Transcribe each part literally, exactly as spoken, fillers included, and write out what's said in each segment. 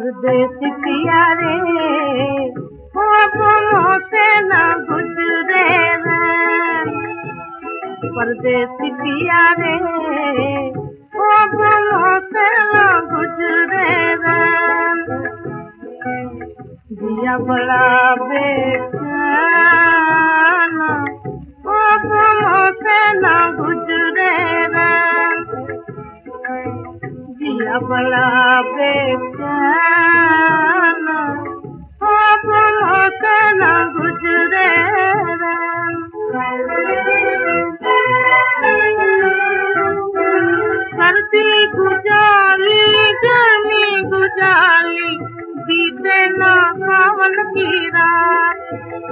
परदेसी पिया रे वो दोनों से न गुजरे रे। परदेसी पिया रे वो दोनों से न गुजरे रे। जिया बड़ा बेचैन वो दोनों से न गुजरे रे। जिया बड़ा बेचैन वो दोनों से न गुजरे रे। सर्दी गुजारी गर्मी गुजारी बीते ना सावन की रात।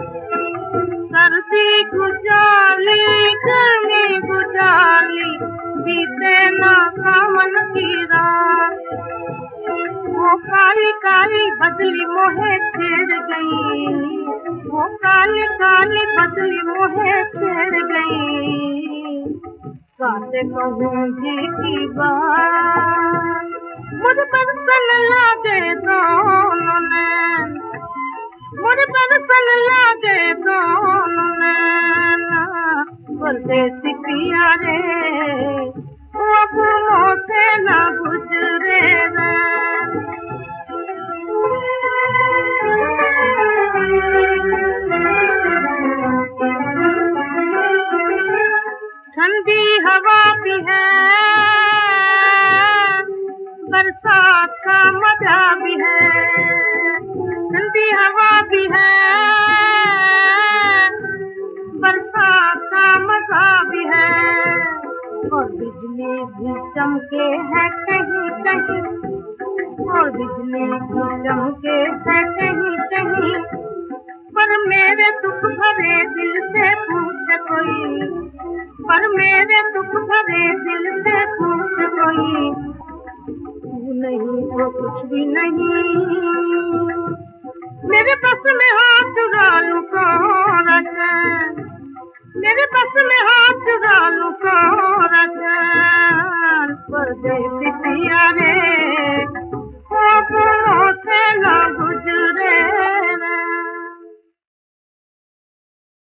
सर्दी गुजारी गर्मी गुजारी बीते ना सावन की रात। वो काली काली बदली मोहे छेड़ गई। वो काली काली बदली मोहे छेड़ गई। कासे कहूँगी की बात मुझ पर सन लागे दोनों ने। मुझ पर सन लागे दोनों ने। परदेसी पिया रे वो फूलों से न गुजरे रे। ठंडी हवा भी है बरसात का मजा भी है। ठंडी हवा भी है बरसात का मजा भी है। और बिजली भी चमके है कहीं कहीं। और बिजली भी चमके है कहीं कहीं। पर मेरे दुख भरे दिल से पूछे कोई। पर मेरे दुख भरे दिल से पूछ कोई। तू नहीं तो कुछ भी नहीं। मेरे बस में हाथ चुरा लूं कौन रखे। मेरे बस में हाथ चुरा लूं कौन रखे। परदेसी पिया रे